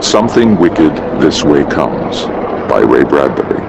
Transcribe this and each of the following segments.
Something Wicked This Way Comes by Ray Bradbury.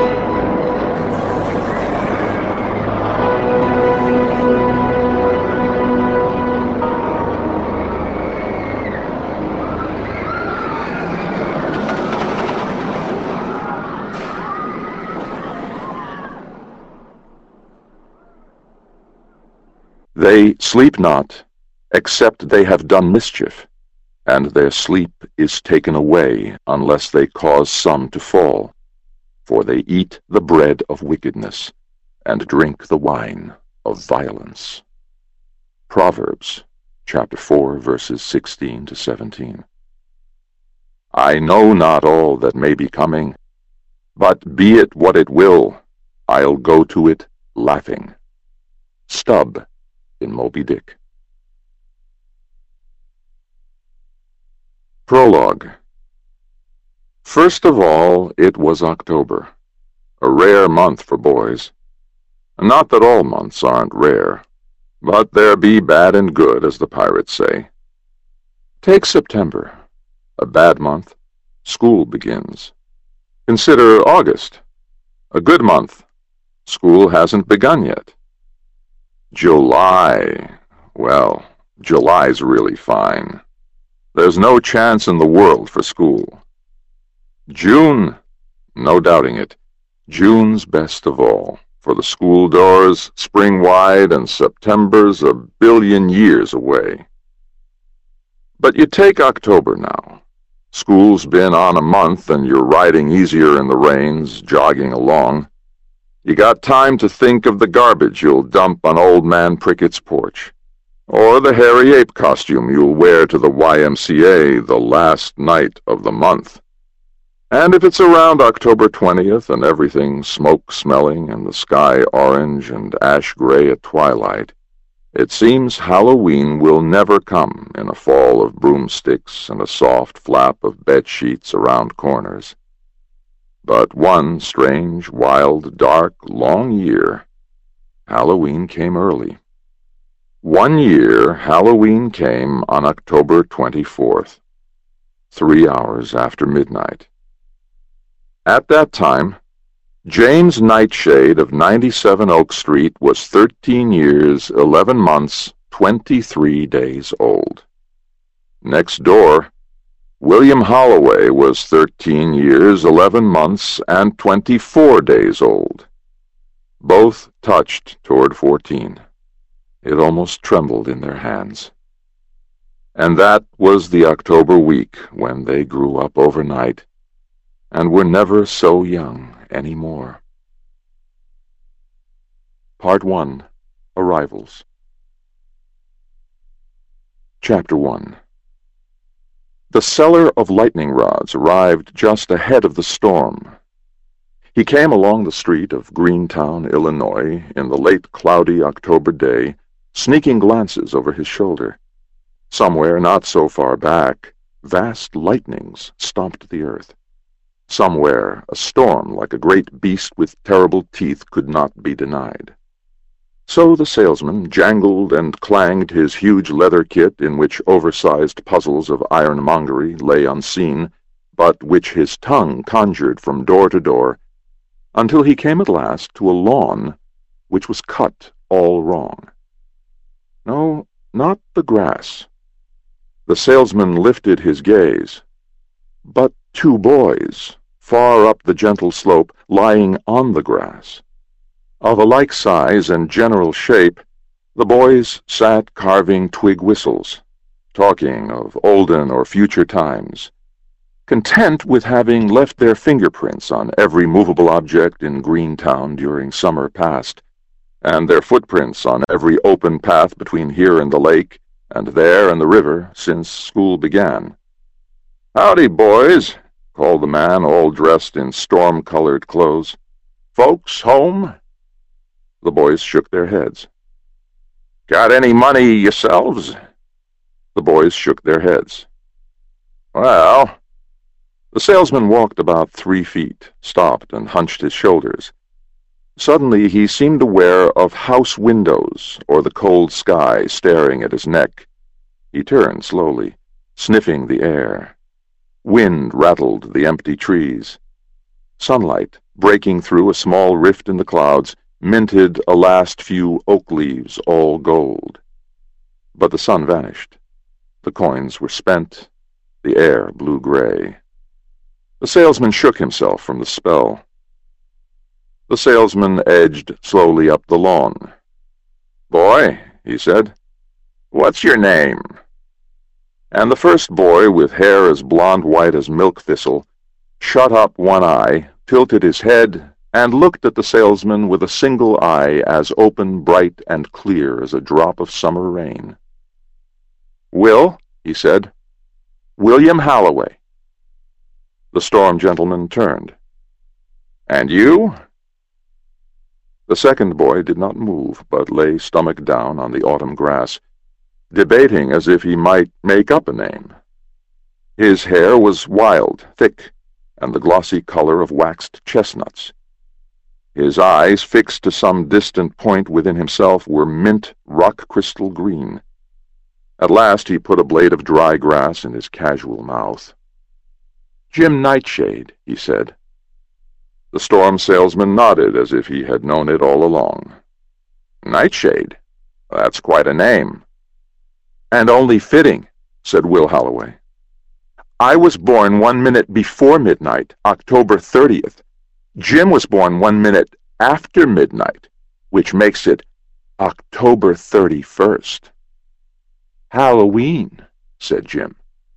They sleep not, except they have done mischief, and their sleep is taken away unless they cause some to fall. For they eat the bread of wickedness, and drink the wine of violence. Proverbs, chapter 4, verses 16 to 17. I know not all that may be coming, but be it what it will, I'll go to it laughing. Stubb, in Moby Dick. Prologue. First of all, it was October, a rare month for boys. Not that all months aren't rare, but there be bad and good, as the pirates say. Take September, a bad month. School begins. Consider August, a good month. School hasn't begun yet. July, well, July's really fine. There's no chance in the world for school. June, no doubting it, June's best of all, for the school doors spring wide and September's a billion years away. But you take October now. School's been on a month and you're riding easier in the rains, jogging along. You got time to think of the garbage you'll dump on Old Man Prickett's porch, or the hairy ape costume you'll wear to the YMCA the last night of the month. And if it's around October 20th and everything smoke-smelling and the sky orange and ash-gray at twilight, it seems Halloween will never come in a fall of broomsticks and a soft flap of bed-sheets around corners. But one strange, wild, dark, long year, Halloween came early. 1 year, Halloween came on October 24th, 3 hours after midnight. At that time, James Nightshade of 97 Oak Street was 13 years, 11 months, 23 days old. Next door, William Holloway was 13 years, 11 months, and 24 days old. Both touched toward 14. It almost trembled in their hands. And that was the October week when they grew up overnight and were never so young any more. Part 1. Arrivals. Chapter 1. The seller of lightning rods arrived just ahead of the storm. He came along the street of Greentown, Illinois, in the late cloudy October day, sneaking glances over his shoulder. Somewhere not so far back, vast lightnings stomped the earth. Somewhere a storm like a great beast with terrible teeth could not be denied. So the salesman jangled and clanged his huge leather kit in which oversized puzzles of ironmongery lay unseen, but which his tongue conjured from door to door, until he came at last to a lawn which was cut all wrong. No, not the grass. The salesman lifted his gaze. But 2 boys, far up the gentle slope, lying on the grass. Of a like size and general shape, the boys sat carving twig whistles, talking of olden or future times, content with having left their fingerprints on every movable object in Greentown during summer past, and their footprints on every open path between here and the lake, and there and the river, since school began. "Howdy, boys," called the man, all dressed in storm-colored clothes. "Folks home?" The boys shook their heads. "Got any money yourselves?" The boys shook their heads. "Well..." The salesman walked about 3 feet, stopped, and hunched his shoulders. Suddenly he seemed aware of house windows or the cold sky staring at his neck. He turned slowly, sniffing the air. Wind rattled the empty trees. Sunlight, breaking through a small rift in the clouds, minted a last few oak leaves all gold. But the sun vanished. The coins were spent. The air blue-gray. The salesman shook himself from the spell. The salesman edged slowly up the lawn. "Boy," he said, "what's your name?" And the first boy, with hair as blonde-white as milk thistle, shut up one eye, tilted his head, and looked at the salesman with a single eye as open, bright, and clear as a drop of summer rain. "Will," he said. "William Halloway." The storm gentleman turned. "And you?" The second boy did not move, but lay stomach down on the autumn grass, debating as if he might make up a name. His hair was wild, thick, and the glossy color of waxed chestnuts. His eyes, fixed to some distant point within himself, were mint rock-crystal green. At last he put a blade of dry grass in his casual mouth. "Jim Nightshade," he said. The storm salesman nodded as if he had known it all along. "Nightshade? That's quite a name." "And only fitting," said Will Halloway. "I was born 1 minute before midnight, October 30th. Jim was born 1 minute after midnight, which makes it October 31st. "Halloween," said Jim.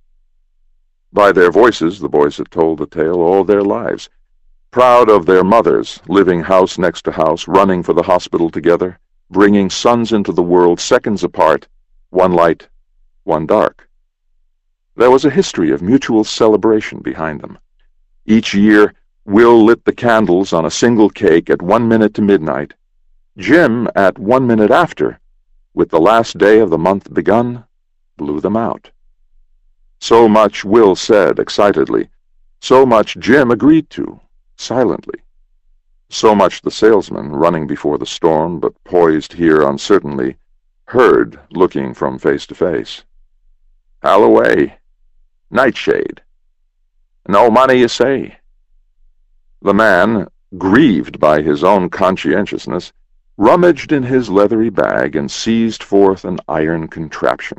By their voices, the boys had told the tale all their lives, proud of their mothers, living house next to house, running for the hospital together, bringing sons into the world seconds apart, one light, one dark. There was a history of mutual celebration behind them. Each year, Will lit the candles on a single cake at 1 minute to midnight, Jim at 1 minute after, with the last day of the month begun, blew them out. So much Will said excitedly, so much Jim agreed to, silently. So much the salesman, running before the storm but poised here uncertainly, heard, looking from face to face. "Halloway. Nightshade. No money, you say?" The man, grieved by his own conscientiousness, rummaged in his leathery bag and seized forth an iron contraption.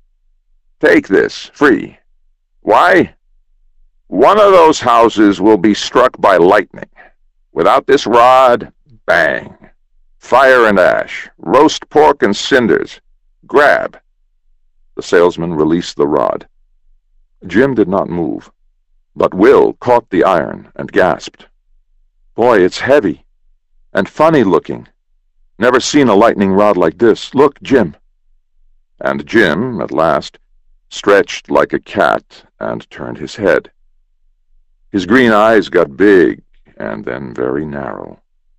"Take this, free. Why? One of those houses will be struck by lightning. Without this rod, bang. Fire and ash, roast pork and cinders. Grab." The salesman released the rod. Jim did not move, but Will caught the iron and gasped. "Boy, it's heavy. And funny-looking. Never seen a lightning rod like this. Look, Jim." And Jim, at last, stretched like a cat and turned his head. His green eyes got big and then very narrow.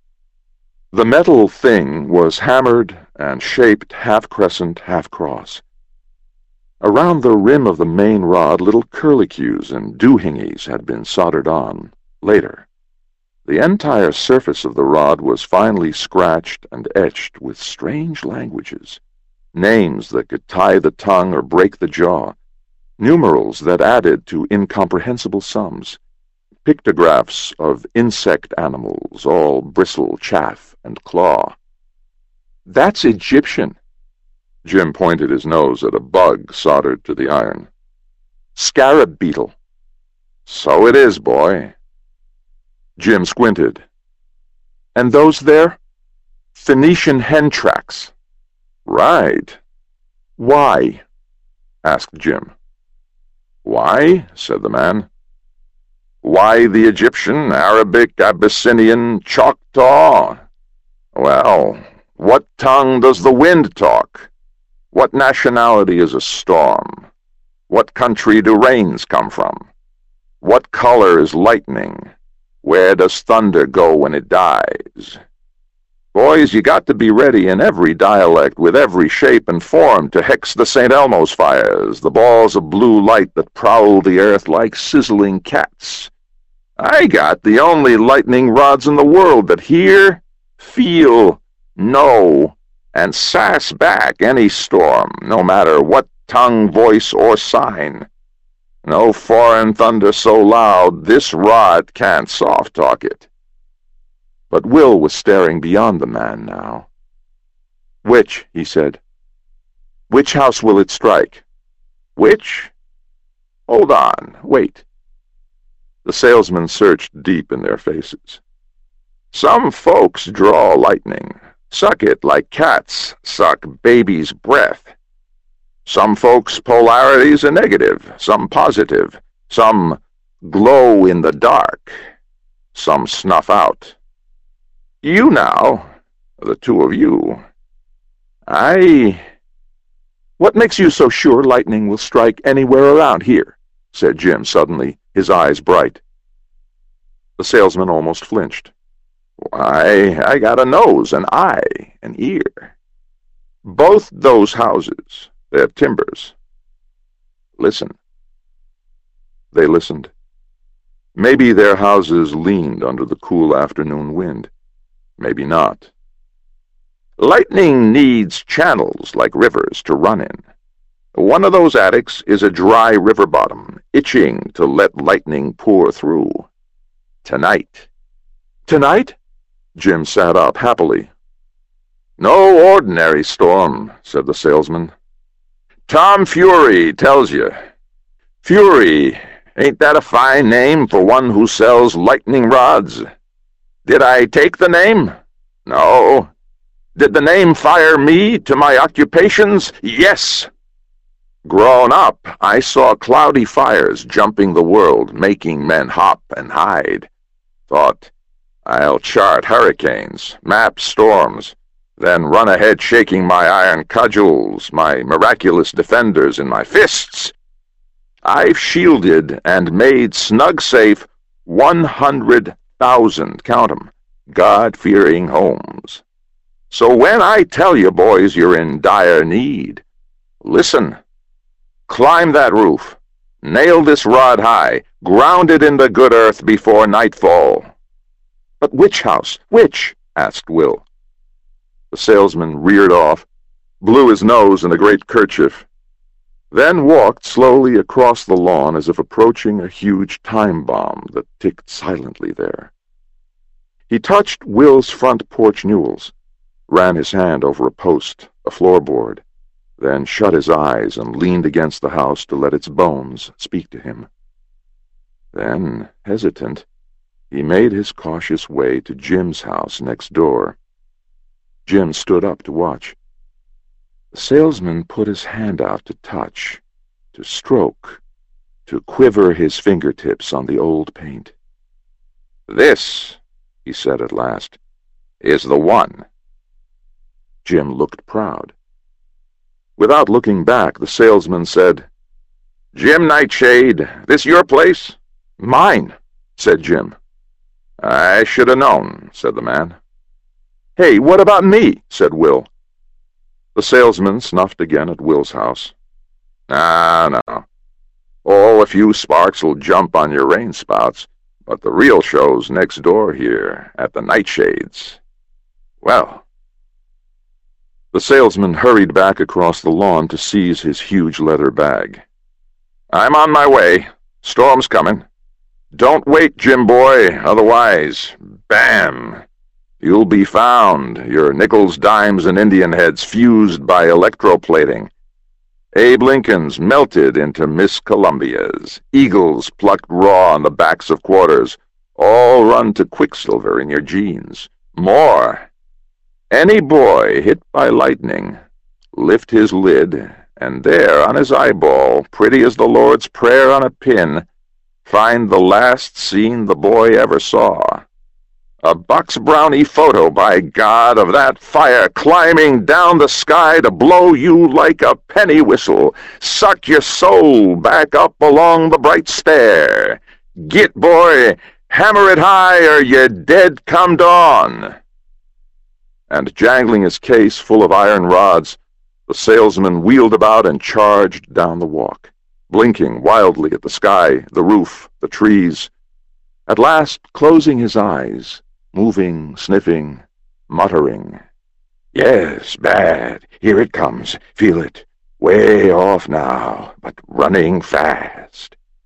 The metal thing was hammered and shaped half-crescent, half-cross. Around the rim of the main rod, little curlicues and doohingies had been soldered on, later. The entire surface of the rod was finely scratched and etched with strange languages, names that could tie the tongue or break the jaw, numerals that added to incomprehensible sums, pictographs of insect animals, all bristle, chaff, and claw. "That's Egyptian." Jim pointed his nose at a bug soldered to the iron. "Scarab beetle." "So it is, boy." Jim squinted. "And those there? Phoenician hen tracks." "Right." "Why?" asked Jim. "Why?" said the man. "Why the Egyptian, Arabic, Abyssinian, Choctaw? Well, what tongue does the wind talk? What nationality is a storm? What country do rains come from? What color is lightning? Where does thunder go when it dies? Boys, you got to be ready in every dialect, with every shape and form, to hex the St. Elmo's fires, the balls of blue light that prowl the earth like sizzling cats. I got the only lightning rods in the world that hear, feel, know, and sass back any storm, no matter what tongue, voice, or sign. No foreign thunder so loud this rod can't soft-talk it. But Will was staring beyond the man now. "Which?" he said. "Which house will it strike?" "Which? Hold on, wait." The salesman searched deep in their faces. "Some folks draw lightning, suck it like cats suck baby's breath. Some folks' polarities are negative, some positive, some glow in the dark, some snuff out. You now, the two of you, What makes you so sure lightning will strike anywhere around here?" said Jim suddenly, his eyes bright. The salesman almost flinched. "Why, I got a nose, an eye, an ear. Both those houses, they're timbers. Listen." They listened. Maybe their houses leaned under the cool afternoon wind. Maybe not. "Lightning needs channels like rivers to run in. One of those attics is a dry river bottom, itching to let lightning pour through. Tonight." "Tonight?" Jim sat up happily. "No ordinary storm," said the salesman. "Tom Fury tells you. Fury, ain't that a fine name for one who sells lightning rods? Did I take the name? No. Did the name fire me to my occupations? Yes. Grown up, I saw cloudy fires jumping the world, making men hop and hide. Thought, I'll chart hurricanes, map storms, then run ahead shaking my iron cudgels, my miraculous defenders in my fists. I've shielded and made snug safe 100,000, count 'em, God-fearing homes. So when I tell you, boys, you're in dire need, listen. Climb that roof, nail this rod high, ground it in the good earth before nightfall." "But which house? Which?" asked Will. The salesman reared off, blew his nose in a great kerchief, then walked slowly across the lawn as if approaching a huge time bomb that ticked silently there. He touched Will's front porch newels, ran his hand over a post, a floorboard, then shut his eyes and leaned against the house to let its bones speak to him. Then, hesitant, he made his cautious way to Jim's house next door. Jim stood up to watch. The salesman put his hand out to touch, to stroke, to quiver his fingertips on the old paint. "This," he said at last, "is the one." Jim looked proud. Without looking back, the salesman said, "Jim Nightshade, this your place?" "Mine," said Jim. "I should have known," said the man. "Hey, what about me?" said Will. The salesman snuffed again at Will's house. No. Oh, a few sparks will jump on your rain spouts, but the real show's next door here, at the Nightshade's. Well." The salesman hurried back across the lawn to seize his huge leather bag. "I'm on my way. Storm's coming. Don't wait, Jim boy, otherwise, bam! You'll be found, your nickels, dimes, and Indian heads fused by electroplating. Abe Lincolns melted into Miss Columbias, eagles plucked raw on the backs of quarters, all run to quicksilver in your jeans. More. Any boy hit by lightning, lift his lid, and there on his eyeball, pretty as the Lord's Prayer on a pin, find the last scene the boy ever saw. A Bucks Brownie photo, by God, of that fire climbing down the sky to blow you like a penny whistle, suck your soul back up along the bright stair. Git, boy, hammer it high, or you're dead come dawn." And jangling his case full of iron rods, the salesman wheeled about and charged down the walk, blinking wildly at the sky, the roof, the trees, at last closing his eyes, moving, sniffing, muttering. "Yes, bad. Here it comes. Feel it. Way off now, but running fast.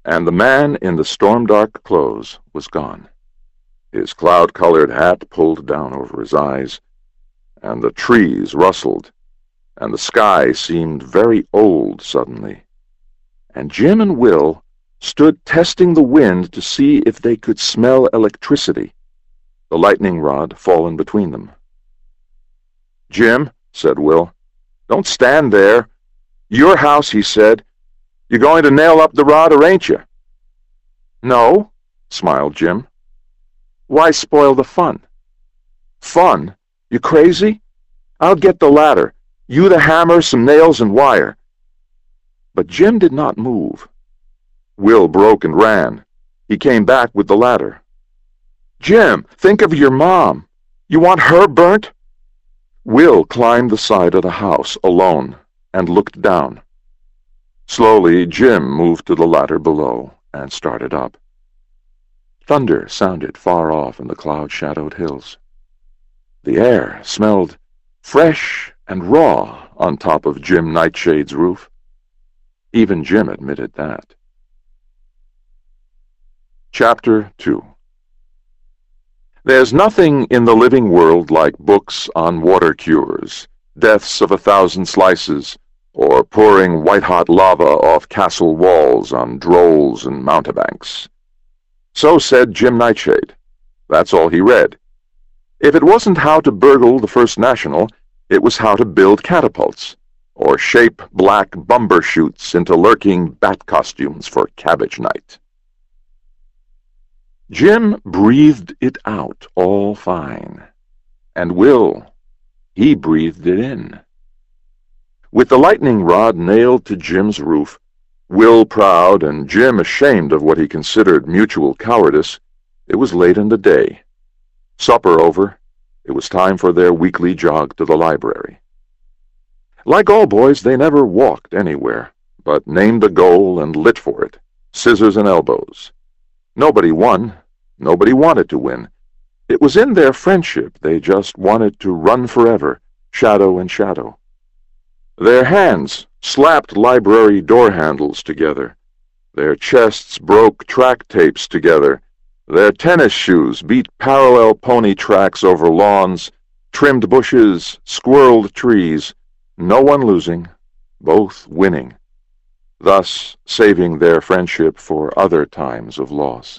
and the man in the storm-dark clothes was gone. His cloud-colored hat pulled down over his eyes, and the trees rustled, and the sky seemed very old suddenly. And Jim and Will stood testing the wind to see if they could smell electricity, the lightning rod fallen between them. "Jim," said Will, "don't stand there. Your house," he said. "You going to nail up the rod, or ain't you?" "No," smiled Jim. "Why spoil the fun?" "Fun? You crazy? I'll get the ladder. You the hammer, some nails and wire." But Jim did not move. Will broke and ran. He came back with the ladder. "Jim, think of your mom. You want her burnt?" Will climbed the side of the house alone and looked down. Slowly, Jim moved to the ladder below and started up. Thunder sounded far off in the cloud-shadowed hills. The air smelled fresh and raw on top of Jim Nightshade's roof. Even Jim admitted that. Chapter 2. There's nothing in the living world like books on water cures, deaths of 1,000 slices, or pouring white-hot lava off castle walls on drolls and mountebanks. So said Jim Nightshade. That's all he read. If it wasn't how to burgle the First National, it was how to build catapults, or shape black bumbershoots into lurking bat costumes for cabbage night. Jim breathed it out all fine, and Will, he breathed it in. With the lightning rod nailed to Jim's roof, Will proud and Jim ashamed of what he considered mutual cowardice, it was late in the day. Supper over, it was time for their weekly jog to the library. Like all boys, they never walked anywhere, but named a goal and lit for it, scissors and elbows. Nobody won. Nobody wanted to win. It was in their friendship they just wanted to run forever, shadow and shadow. Their hands slapped library door handles together. Their chests broke track tapes together. Their tennis shoes beat parallel pony tracks over lawns, trimmed bushes, squirreled trees, no one losing, both winning, thus saving their friendship for other times of loss.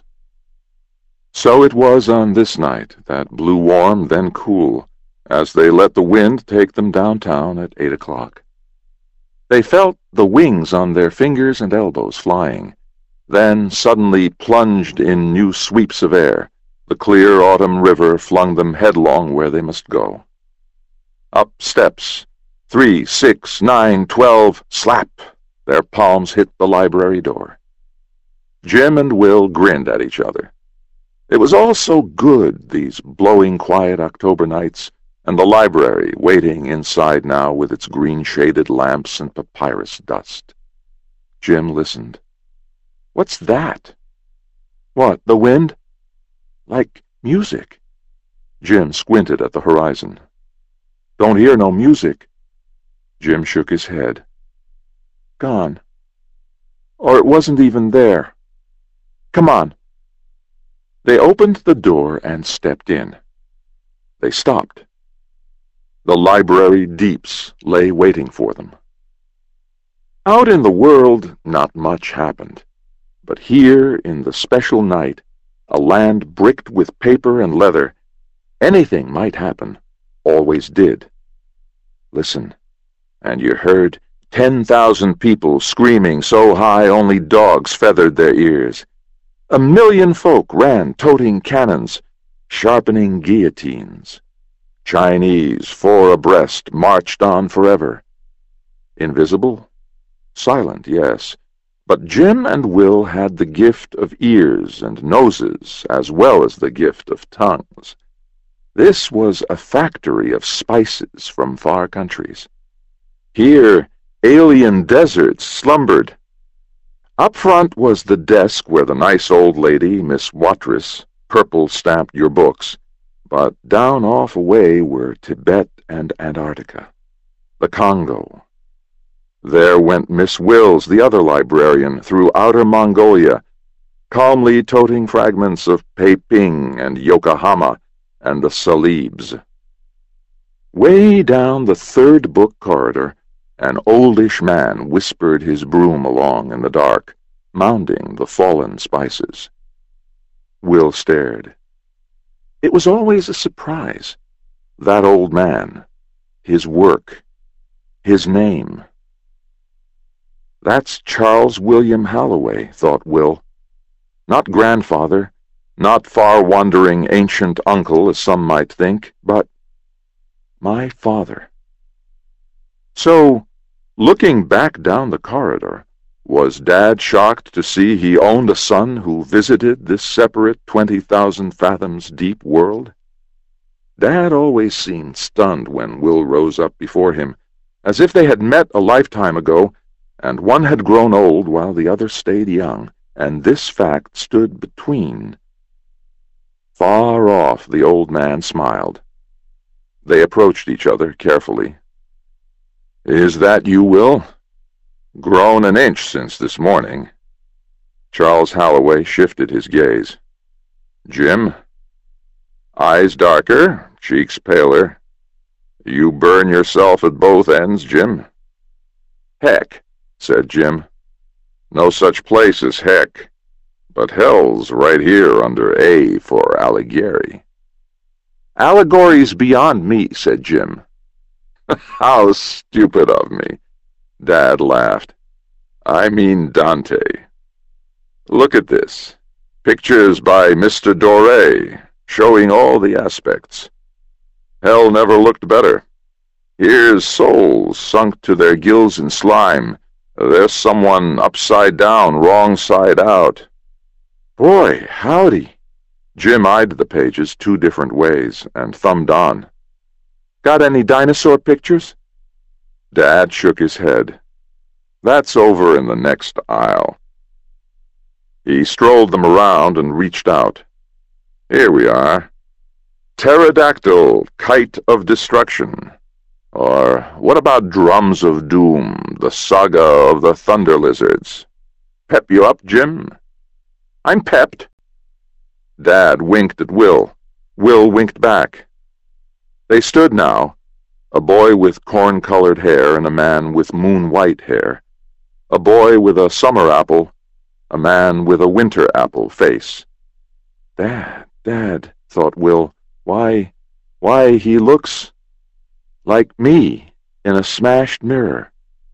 So it was on this night that blew warm, then cool, as they let the wind take them downtown at 8 o'clock. They felt the wings on their fingers and elbows flying, then suddenly plunged in new sweeps of air. The clear autumn river flung them headlong where they must go. Up steps, 3, 6, 9, 12, slap! Their palms hit the library door. Jim and Will grinned at each other. It was all so good, these blowing quiet October nights, and the library waiting inside now with its green-shaded lamps and papyrus dust. Jim listened. "What's that?" "What, the wind?" "Like music." Jim squinted at the horizon. "Don't hear no music." Jim shook his head. "Gone. Or it wasn't even there. Come on." They opened the door and stepped in. They stopped. The library deeps lay waiting for them. Out in the world, not much happened. But here, in the special night, a land bricked with paper and leather, anything might happen, always did. Listen, and you heard 10,000 people screaming so high only dogs feathered their ears. 1,000,000 folk ran toting cannons, sharpening guillotines. Chinese, 4 abreast, marched on forever. Invisible? Silent, yes. But Jim and Will had the gift of ears and noses as well as the gift of tongues. This was a factory of spices from far countries. Here, alien deserts slumbered. Up front was the desk where the nice old lady, Miss Watrous, purple-stamped your books, but down off away were Tibet and Antarctica, the Congo, There went Miss Wills, the other librarian, through outer Mongolia, calmly toting fragments of Peiping and Yokohama and the Salibs. Way down the third book corridor, an oldish man whispered his broom along in the dark, mounding the fallen spices. Will stared. It was always a surprise. That old man, his work, his name. That's Charles William Halloway, thought Will. Not grandfather, not far-wandering ancient uncle, as some might think, but my father. So, looking back down the corridor, was Dad shocked to see he owned a son who visited this separate 20,000 fathoms deep world? Dad always seemed stunned when Will rose up before him, as if they had met a lifetime ago, and one had grown old while the other stayed young, and this fact stood between. Far off, the old man smiled. They approached each other carefully. "Is that you, Will? Grown an inch since this morning." Charles Halloway shifted his gaze. "Jim? Eyes darker, cheeks paler. You burn yourself at both ends, Jim?" "Heck," said Jim. "No such place as heck, but hell's right here under A for Alighieri." "Allegory's beyond me," said Jim. "How stupid of me." Dad laughed. "I mean Dante. Look at this. Pictures by Mr. Doré, showing all the aspects. Hell never looked better. Here's souls sunk to their gills in slime. There's someone upside down, wrong side out." "Boy, howdy." Jim eyed the pages 2 different ways and thumbed on. "Got any dinosaur pictures?" Dad shook his head. "That's over in the next aisle." He strolled them around and reached out. "Here we are. Pterodactyl, Kite of Destruction. Or what about Drums of Doom, the Saga of the Thunder Lizards? Pep you up, Jim?" "I'm pepped." Dad winked at Will. Will winked back. They stood now, a boy with corn-colored hair and a man with moon-white hair, a boy with a summer apple, a man with a winter apple face. Dad, thought Will, why, he looks like me in a smashed mirror.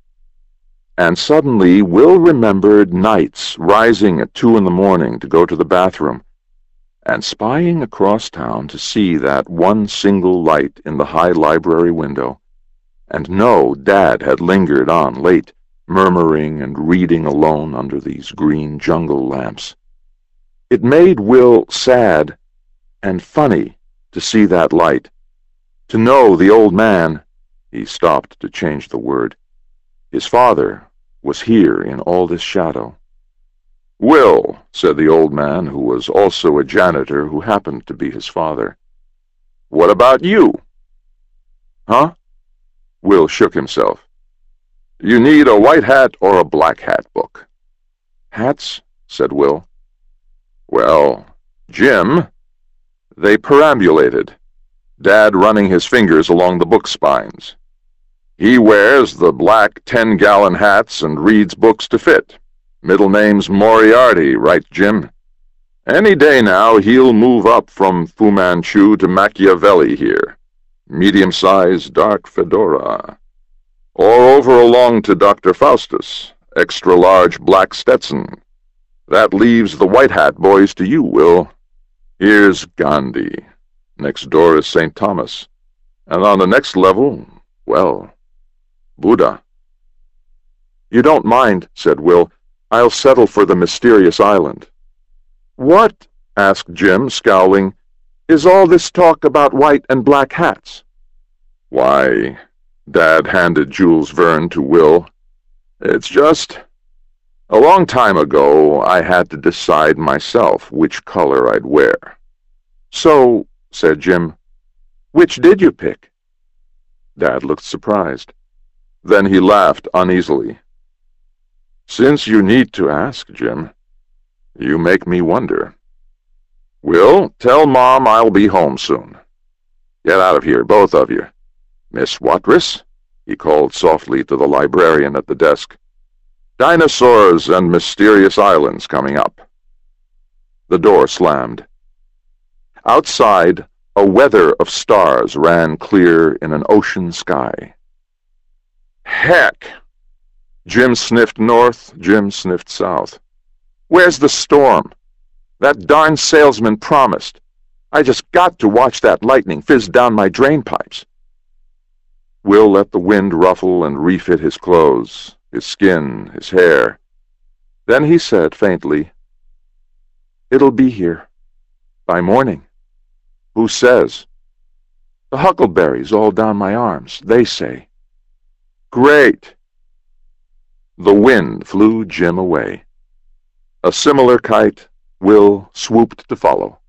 And suddenly Will remembered nights rising at 2 in the morning to go to the bathroom, and spying across town to see that one single light in the high library window, and know Dad had lingered on late, murmuring and reading alone under these green jungle lamps. It made Will sad and funny to see that light, to know the old man, he stopped to change the word, his father, was here in all this shadow. "Will," said the old man, who was also a janitor who happened to be his father, "what about you?" "Huh?" Will shook himself. "You need a white hat or a black hat book." "Hats," said Will. "Well, Jim." They perambulated, Dad running his fingers along the book spines. "He wears the black 10-gallon hats and reads books to fit. Middle name's Moriarty, right, Jim? Any day now he'll move up from Fu Manchu to Machiavelli here. Medium-sized dark fedora. Or over along to Dr. Faustus, extra-large black Stetson. That leaves the white hat boys to you, Will. Here's Gandhi. Next door is St. Thomas. And on the next level, well, Buddha." "You don't mind," said Will. "I'll settle for the mysterious island." "What," asked Jim, scowling, "is all this talk about white and black hats?" "Why," Dad handed Jules Verne to Will, "it's just, a long time ago I had to decide myself which color I'd wear." "So," said Jim, "which did you pick?" Dad looked surprised. Then he laughed uneasily. "Since you need to ask, Jim, you make me wonder. Will, tell Mom I'll be home soon. Get out of here, both of you. Miss Watrous," he called softly to the librarian at the desk. "Dinosaurs and Mysterious Islands coming up." The door slammed. Outside, a weather of stars ran clear in an ocean sky. "Heck!" Jim sniffed north, Jim sniffed south. "Where's the storm? That darn salesman promised. I just got to watch that lightning fizz down my drain pipes." Will let the wind ruffle and refit his clothes, his skin, his hair. Then he said faintly, "It'll be here. By morning." "Who says?" "The huckleberries all down my arms, they say." "Great." The wind flew Jim away. A similar kite, Will swooped to follow.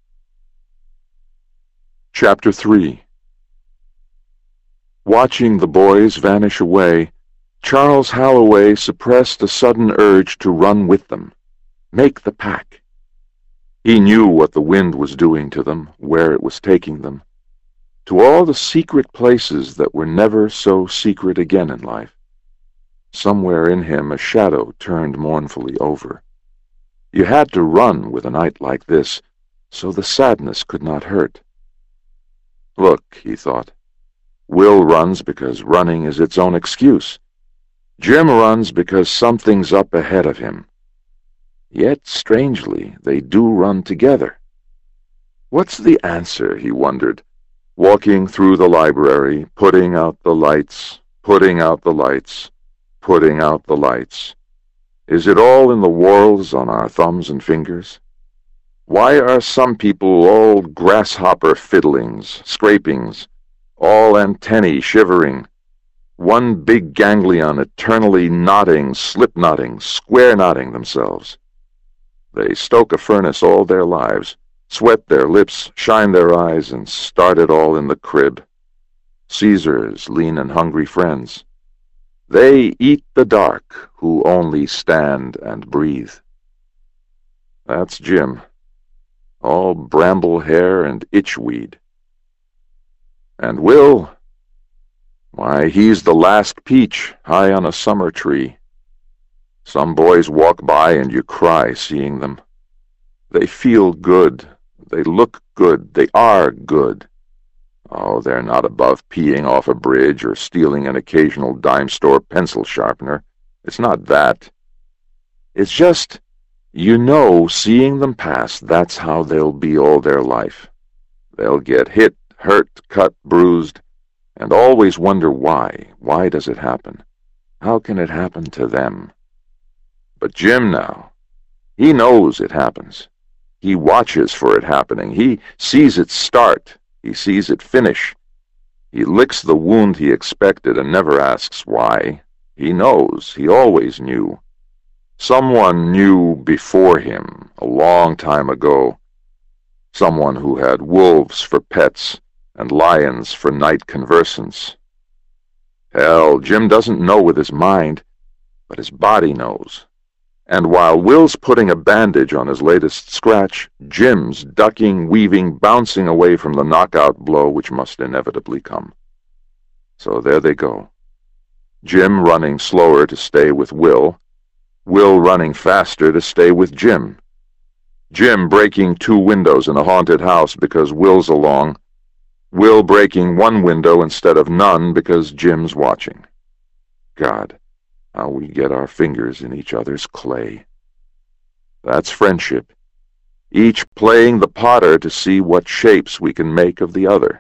Chapter 3. Watching the boys vanish away, Charles Halloway suppressed a sudden urge to run with them, make the pack. He knew what the wind was doing to them, where it was taking them, to all the secret places that were never so secret again in life. Somewhere in him a shadow turned mournfully over. You had to run with a night like this, so the sadness could not hurt. Look, he thought, Will runs because running is its own excuse. Jim runs because something's up ahead of him. Yet, strangely, they do run together. What's the answer, he wondered, walking through the library, putting out the lights, putting out the lights, putting out the lights. Is it all in the whorls on our thumbs and fingers? Why are some people all grasshopper fiddlings, scrapings, all antennae shivering, one big ganglion eternally knotting, slip-knotting, square-knotting themselves? They stoke a furnace all their lives, sweat their lips, shine their eyes, and start it all in the crib. Caesar's lean and hungry friends. They eat the dark who only stand and breathe. That's Jim, all bramble hair and itchweed. And Will, why, he's the last peach high on a summer tree. Some boys walk by and you cry seeing them. They feel good, they look good, they are good. Oh, they're not above peeing off a bridge or stealing an occasional dime-store pencil sharpener. It's not that. It's just, you know, seeing them pass, that's how they'll be all their life. They'll get hit, hurt, cut, bruised, and always wonder why. Why does it happen? How can it happen to them? But Jim now, he knows it happens. He watches for it happening. He sees it start. He sees it finish. He licks the wound he expected and never asks why. He knows. He always knew. Someone knew before him, a long time ago. Someone who had wolves for pets and lions for night conversants. Hell, Jim doesn't know with his mind, but his body knows. And while Will's putting a bandage on his latest scratch, Jim's ducking, weaving, bouncing away from the knockout blow which must inevitably come. So there they go. Jim running slower to stay with Will running faster to stay with Jim. Jim breaking 2 windows in a haunted house because Will's along. Will breaking 1 window instead of none because Jim's watching. God, how we get our fingers in each other's clay. That's friendship. Each playing the potter to see what shapes we can make of the other.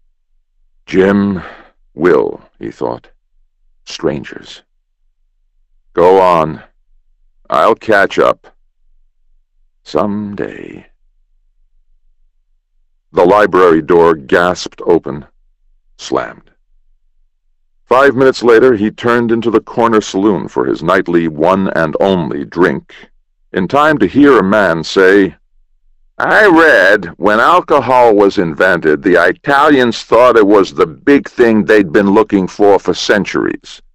Jim, Will, he thought. Strangers. Go on. I'll catch up. Someday. The library door gasped open, slammed. 5 minutes later, he turned into the corner saloon for his nightly one and only drink, in time to hear a man say, "I read when alcohol was invented, the Italians thought it was the big thing they'd been looking for centuries.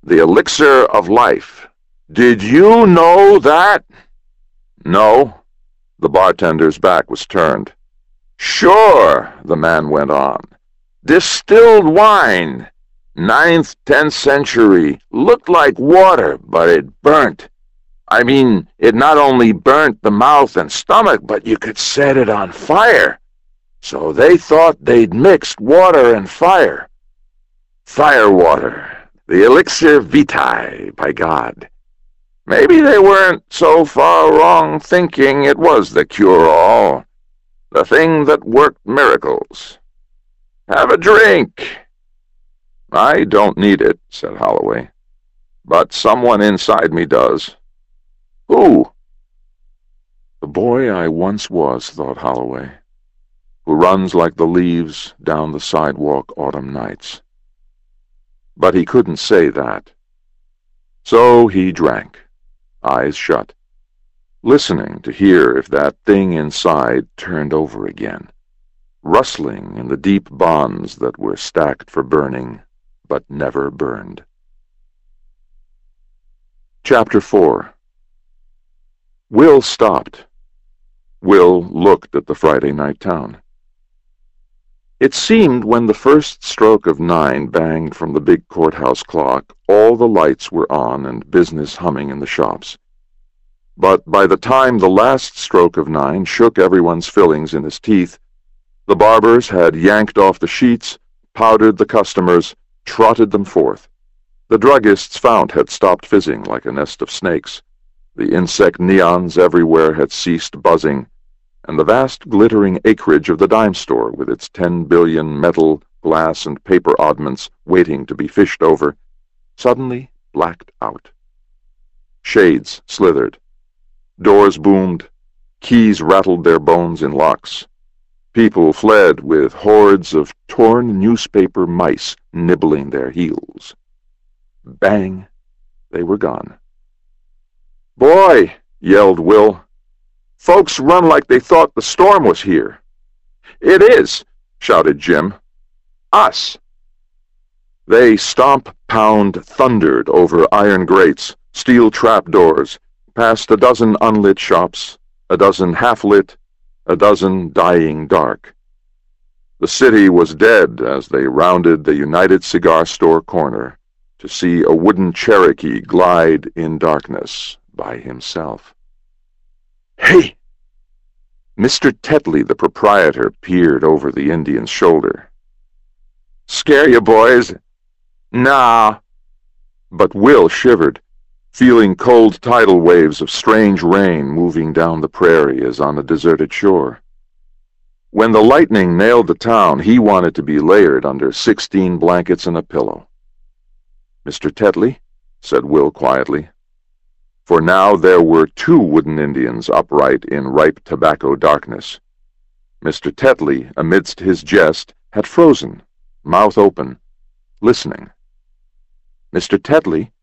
The elixir of life. Did you know that? No. The bartender's back was turned. Sure, the man went on. Distilled wine. 9th, 10th century. Looked like water, but it burnt. I mean, it not only burnt the mouth and stomach, but you could set it on fire. So they thought they'd mixed water and fire. Firewater. The elixir vitae, by God. Maybe they weren't so far wrong thinking it was the cure-all, the thing that worked miracles. Have a drink. I don't need it, said Holloway, but someone inside me does. Who? The boy I once was, thought Holloway, who runs like the leaves down the sidewalk autumn nights. But he couldn't say that. So he drank, eyes shut, listening to hear if that thing inside turned over again, rustling in the deep bonds that were stacked for burning, but never burned. Chapter 4. Will stopped. Will looked at the Friday night town. It seemed when the first stroke of 9 banged from the big courthouse clock, all the lights were on and business humming in the shops. But by the time the last stroke of 9 shook everyone's fillings in his teeth, the barbers had yanked off the sheets, powdered the customers, trotted them forth. The druggist's fount had stopped fizzing like a nest of snakes. The insect neons everywhere had ceased buzzing, and the vast glittering acreage of the dime store, with its 10 billion metal, glass, and paper oddments waiting to be fished over, suddenly blacked out. Shades slithered. Doors boomed. Keys rattled their bones in locks. People fled with hordes of torn newspaper mice nibbling their heels. Bang! They were gone. "Boy!" yelled Will. "Folks run like they thought the storm was here." "It is!" shouted Jim. "Us!" They stomp-pound thundered over iron grates, steel trapdoors, past a dozen unlit shops, a dozen half-lit, a dozen dying dark. The city was dead as they rounded the United Cigar Store corner to see a wooden Cherokee glide in darkness by himself. "Hey!" Mr. Tetley, the proprietor, peered over the Indian's shoulder. "Scare you, boys?" "Nah." But Will shivered, feeling cold tidal waves of strange rain moving down the prairie as on a deserted shore. When the lightning nailed the town, he wanted to be layered under 16 blankets and a pillow. "Mr. Tetley," said Will quietly, for now there were 2 wooden Indians upright in ripe tobacco darkness. Mr. Tetley, amidst his jest, had frozen, mouth open, listening. "Mr. Tetley?"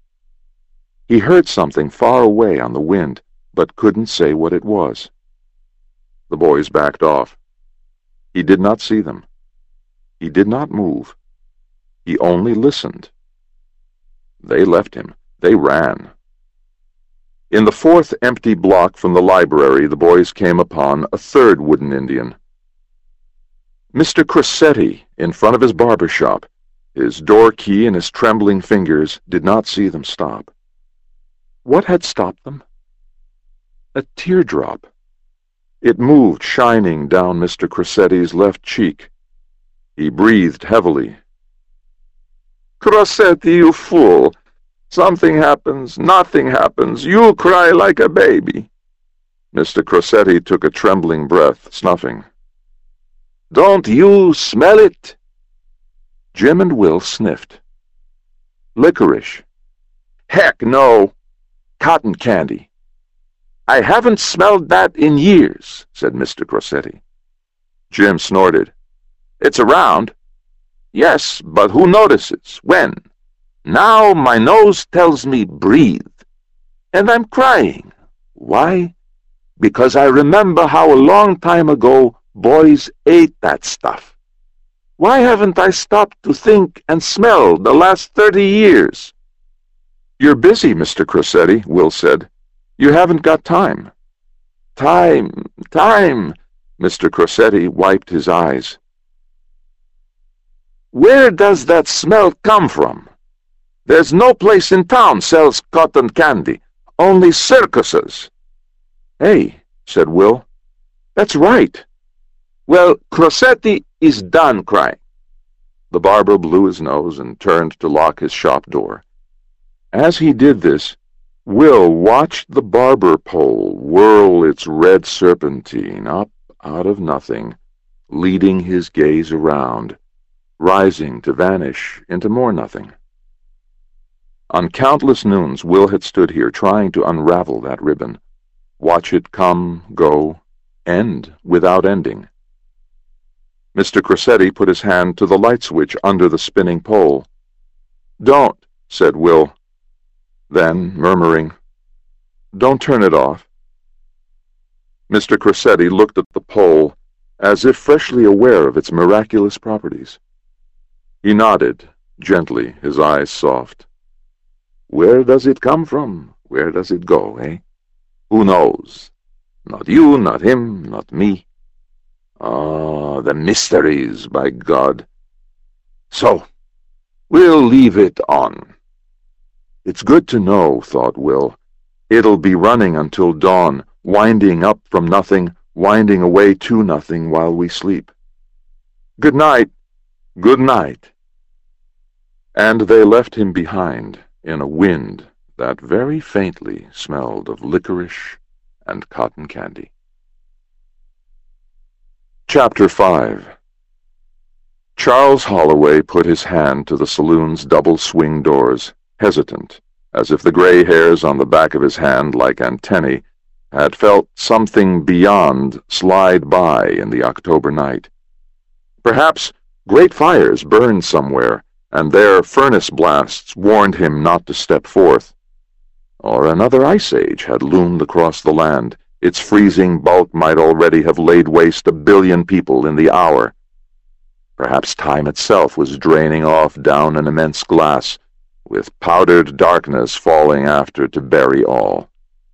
He heard something far away on the wind, but couldn't say what it was. The boys backed off. He did not see them. He did not move. He only listened. They left him. They ran. In the 4th empty block from the library, the boys came upon a 3rd wooden Indian. Mr. Cressetti, in front of his barber shop, his door key in his trembling fingers, did not see them stop. What had stopped them? A teardrop. It moved shining down Mr. Cressetti's left cheek. He breathed heavily. "Cressetti, you fool! Something happens, nothing happens. You cry like a baby." Mr. Cressetti took a trembling breath, snuffing. "Don't you smell it?" Jim and Will sniffed. "Licorice." "Heck no! Cotton candy." "I haven't smelled that in years," said Mr. Cressetti. Jim snorted. "It's around." "Yes, but who notices? When? Now my nose tells me breathe. And I'm crying. Why? Because I remember how a long time ago boys ate that stuff. Why haven't I stopped to think and smell the last 30 years? "You're busy, Mr. Crosetti," Will said. "You haven't got time." Time. Mr. Crosetti wiped his eyes. "Where does that smell come from? There's no place in town sells cotton candy, only circuses." "Hey," said Will, "that's right." "Well, Crosetti is done crying." The barber blew his nose and turned to lock his shop door. As he did this, Will watched the barber pole whirl its red serpentine up out of nothing, leading his gaze around, rising to vanish into more nothing. On countless noons, Will had stood here trying to unravel that ribbon, watch it come, go, end without ending. Mr. Crosetti put his hand to the light switch under the spinning pole. "Don't," said Will. Then, murmuring, "Don't turn it off." Mr. Crosetti looked at the pole, as if freshly aware of its miraculous properties. He nodded, gently, his eyes soft. "Where does it come from? Where does it go, eh? Who knows? Not you, not him, not me. Ah, the mysteries, by God. So, we'll leave it on." "It's good to know," thought Will. "It'll be running until dawn, winding up from nothing, winding away to nothing while we sleep. Good night, good night." And they left him behind in a wind that very faintly smelled of licorice and cotton candy. Chapter 5. Charles Holloway put his hand to the saloon's double swing doors, hesitant, as if the gray hairs on the back of his hand, like antennae, had felt something beyond slide by in the October night. Perhaps great fires burned somewhere, and their furnace blasts warned him not to step forth. Or another ice age had loomed across the land. Its freezing bulk might already have laid waste 1 billion people in the hour. Perhaps time itself was draining off down an immense glass, with powdered darkness falling after to bury all.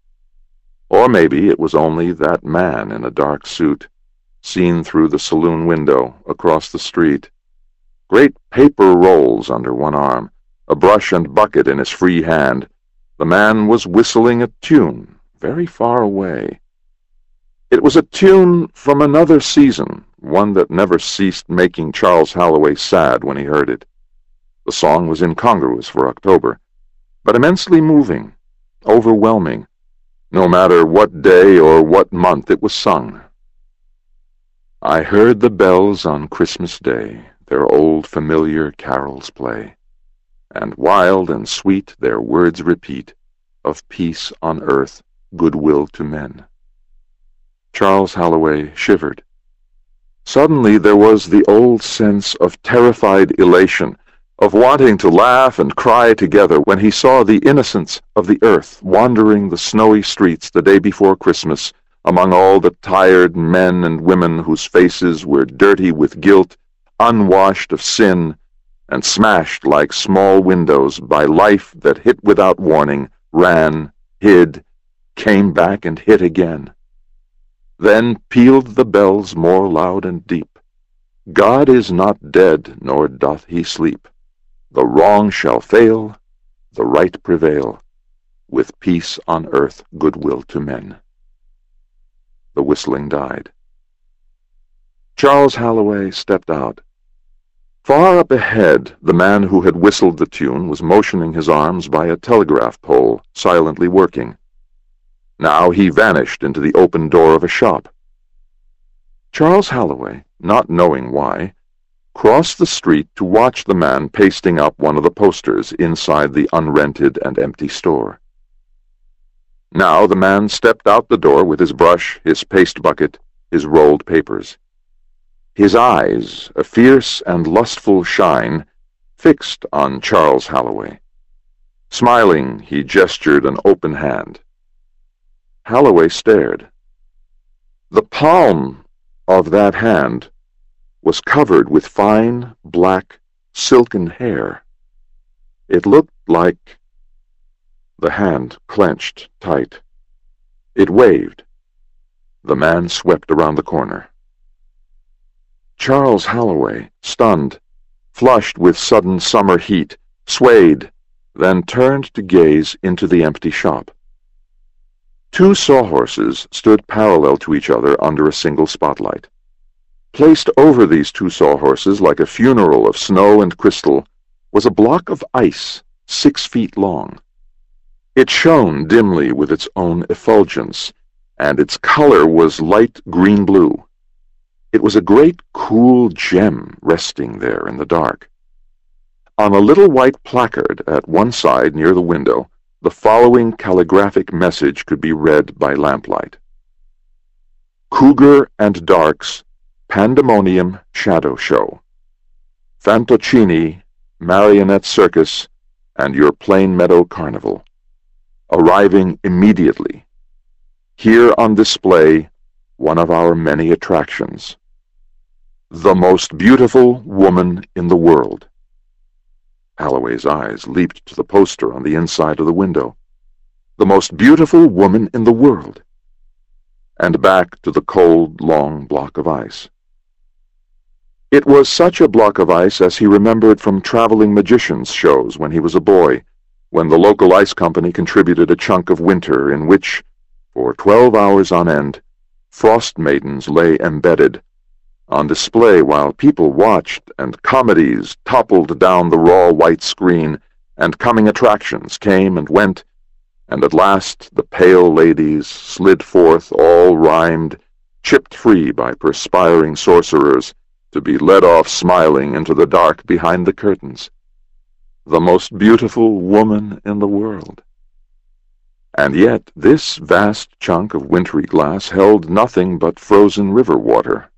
Or maybe it was only that man in a dark suit, seen through the saloon window across the street, great paper rolls under one arm, a brush and bucket in his free hand. The man was whistling a tune very far away. It was a tune from another season, one that never ceased making Charles Holloway sad when he heard it. The song was incongruous for October, but immensely moving, overwhelming, no matter what day or what month it was sung. "I heard the bells on Christmas Day their old familiar carols play, and wild and sweet their words repeat, of peace on earth, goodwill to men." Charles Holloway shivered. Suddenly there was the old sense of terrified elation, of wanting to laugh and cry together when he saw the innocents of the earth wandering the snowy streets the day before Christmas, among all the tired men and women whose faces were dirty with guilt, unwashed of sin, and smashed like small windows by life that hit without warning, ran, hid, came back and hit again. Then pealed the bells more loud and deep. God is not dead, nor doth he sleep. The wrong shall fail, the right prevail, with peace on earth, goodwill to men. The whistling died. Charles Holloway stepped out. Far up ahead, the man who had whistled the tune was motioning his arms by a telegraph pole, silently working. Now he vanished into the open door of a shop. Charles Holloway, not knowing why, crossed the street to watch the man pasting up one of the posters inside the unrented and empty store. Now the man stepped out the door with his brush, his paste bucket, his rolled papers. His eyes, a fierce and lustful shine, fixed on Charles Holloway. Smiling, he gestured an open hand. Holloway stared. The palm of that hand was covered with fine, black, silken hair. It looked like The hand clenched tight. It waved. The man swept around the corner. Charles Halloway, stunned, flushed with sudden summer heat, swayed, then turned to gaze into the empty shop. Two sawhorses stood parallel to each other under a single spotlight. Placed over these two sawhorses like a funeral of snow and crystal was a block of ice 6 feet long. It shone dimly with its own effulgence, and its color was light green-blue. It was a great cool gem resting there in the dark. On a little white placard at one side near the window, the following calligraphic message could be read by lamplight. Cougar and Dark's Pandemonium Shadow Show. Fantocini, Marionette Circus, and your Plain Meadow Carnival. Arriving immediately. Here on display, one of our many attractions. The most beautiful woman in the world. Halloway's eyes leaped to the poster on the inside of the window. The most beautiful woman in the world. And back to the cold, long block of ice. It was such a block of ice as he remembered from traveling magicians' shows when he was a boy, when the local ice company contributed a chunk of winter in which, for 12 hours on end, frost maidens lay embedded, on display while people watched and comedies toppled down the raw white screen, and coming attractions came and went, and at last the pale ladies slid forth all rhymed, chipped free by perspiring sorcerers, to be led off smiling into the dark behind the curtains. The most beautiful woman in the world. And yet this vast chunk of wintry glass held nothing but frozen river water.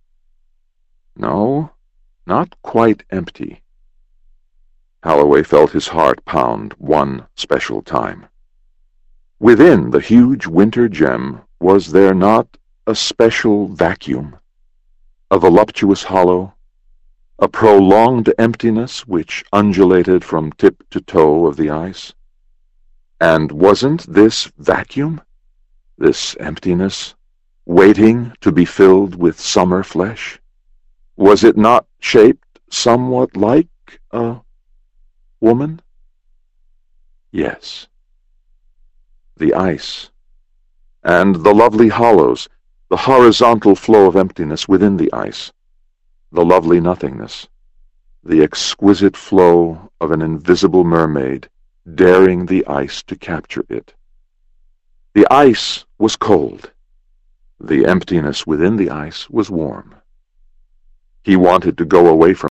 No, not quite empty. Halloway felt his heart pound one special time. Within the huge winter gem was there not a special vacuum, a voluptuous hollow, a prolonged emptiness which undulated from tip to toe of the ice? And wasn't this vacuum, this emptiness, waiting to be filled with summer flesh? Was it not shaped somewhat like a woman? Yes. The ice, and the lovely hollows, the horizontal flow of emptiness within the ice, the lovely nothingness, the exquisite flow of an invisible mermaid daring the ice to capture it. The ice was cold. The emptiness within the ice was warm. He wanted to go away from